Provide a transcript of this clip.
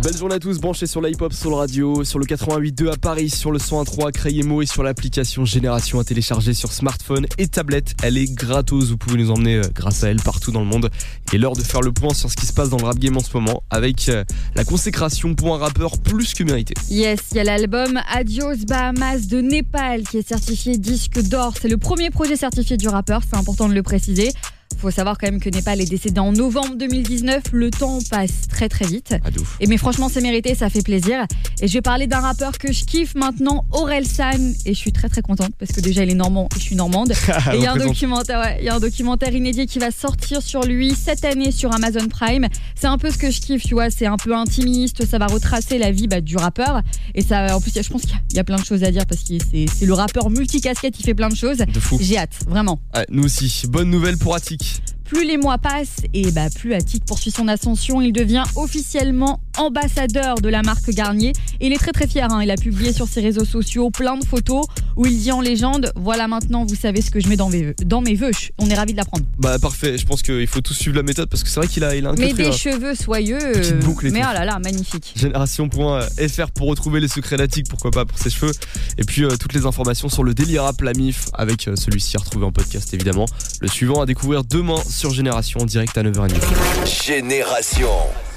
Belle journée à tous, branchés sur la hip-hop, sur le radio, sur le 88.2 à Paris, sur le 101.3 à Crayemo et sur l'application Génération à télécharger sur smartphone et tablette. Elle est gratos, vous pouvez nous emmener grâce à elle partout dans le monde. Et l'heure de faire le point sur ce qui se passe dans le rap game en ce moment avec la consécration pour un rappeur plus que mérité. Yes, il y a l'album Adios Bahamas de Népal qui est certifié disque d'or. C'est le premier projet certifié du rappeur, c'est important de le préciser. Faut savoir quand même que Népal est décédé en novembre 2019. Le temps passe très très vite. Et mais franchement, c'est mérité, ça fait plaisir. Et je vais parler d'un rappeur que je kiffe maintenant, Orelsan. Et je suis très très contente parce que déjà il est normand et je suis normande. Et il y a un documentaire inédit qui va sortir sur lui cette année sur Amazon Prime. C'est un peu ce que je kiffe, tu vois. C'est un peu intimiste. Ça va retracer la vie du rappeur. Et ça, en plus, je pense qu'il y a plein de choses à dire parce que c'est le rappeur multicasquette. Il fait plein de choses. De fou. J'ai hâte, vraiment. Ouais, nous aussi. Bonne nouvelle pour Attic. Plus les mois passent et plus Attic poursuit son ascension, il devient officiellement ambassadeur de la marque Garnier. Et il est très très fier, il a publié sur ses réseaux sociaux plein de photos où il dit en légende « Voilà maintenant vous savez ce que je mets dans mes vœux ». On est ravis de l'apprendre. Parfait, je pense qu'il faut tous suivre la méthode parce que c'est vrai qu'il a un mais des cheveux soyeux, mais oh là là, magnifique. Génération.fr pour retrouver les secrets d'Attic, pourquoi pas pour ses cheveux. Et puis toutes les informations sur le Daily Rap, la MIF, avec celui-ci à retrouver en podcast évidemment. Le suivant à découvrir demain sur Génération en direct à 9h30. Génération.